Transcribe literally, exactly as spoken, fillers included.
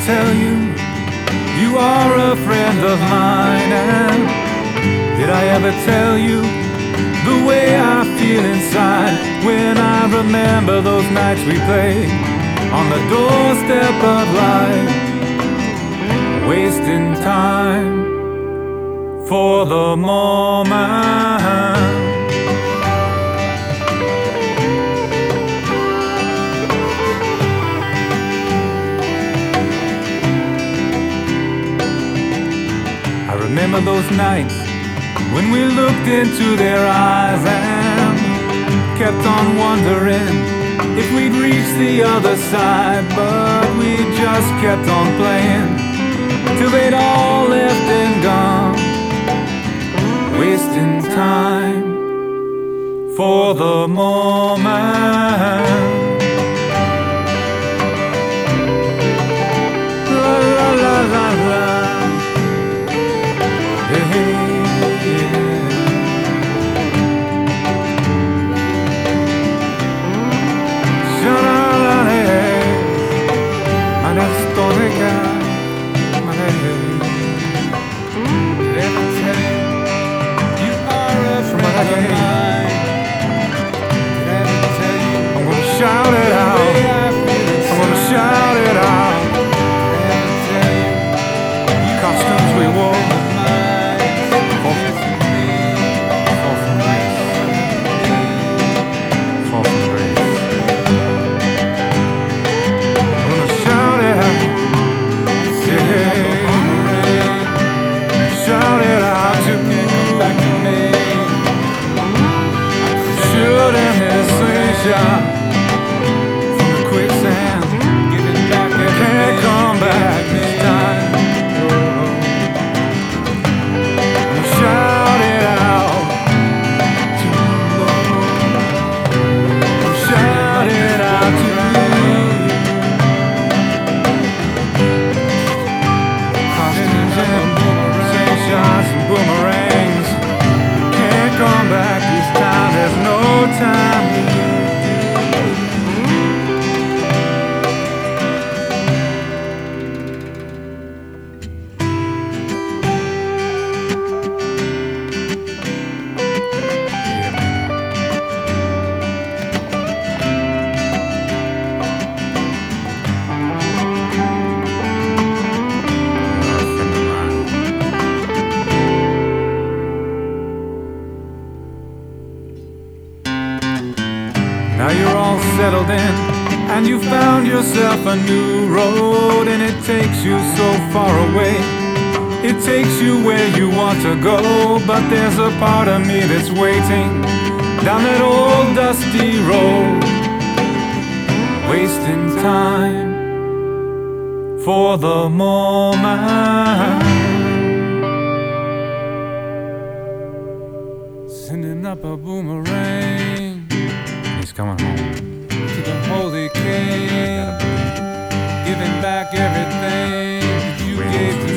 tell you you are a friend of mine? And did I ever tell you the way I feel inside when I remember those nights we played on the doorstep of life, wasting time for the moment? I remember those nights when we looked into their eyes and kept on wondering if we'd reach the other side, but we just kept on playing till they'd all left and gone, wasting time for the moment. La la la la la. Hey, yeah. Sha-la-la-la, ma la storica, ma la. Did I ever tell you you are a friend of mine? Did I ever tell you I'm gonna shout it out? I'm gonna shout it out. Did I ever tell you costumes we wore? From the quicksand, giving back, it can't come back this time. Shout it out to you. Shout it out to you. Costumes and boomerangs, shots and boomerangs. Can't come back this time. There's no time. Now you're all settled in, and you found yourself a new road, and it takes you so far away. It takes you where you want to go, but there's a part of me that's waiting down that old dusty road, wasting time for the moment. Sending up a boomerang. He's coming home to the Holy King, giving back everything that you gave to me.